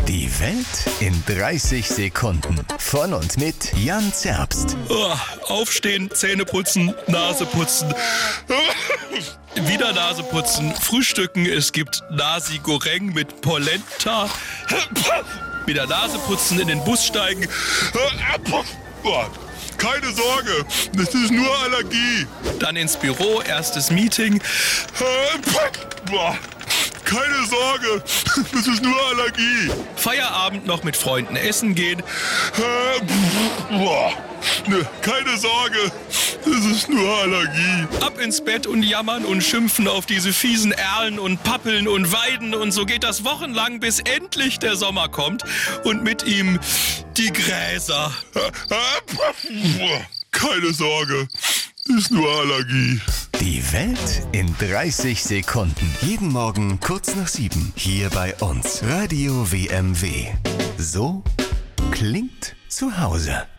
Die Welt in 30 Sekunden. Von und mit Jan Zerbst. Aufstehen, Zähne putzen, Nase putzen. Wieder Nase putzen, frühstücken. Es gibt Nasi Goreng mit Polenta. Wieder Nase putzen, in den Bus steigen. Keine Sorge, das ist nur Allergie. Dann ins Büro, erstes Meeting. Keine Sorge, das ist nur Allergie. Feierabend noch mit Freunden essen gehen. Keine Sorge, das ist nur Allergie. Ab ins Bett und jammern und schimpfen auf diese fiesen Erlen und Pappeln und Weiden. Und so geht das wochenlang, bis endlich der Sommer kommt. Und mit ihm die Gräser. Keine Sorge, das ist nur Allergie. Die Welt in 30 Sekunden. Jeden Morgen kurz nach 7. Hier bei uns. Radio WMW. So klingt zu Hause.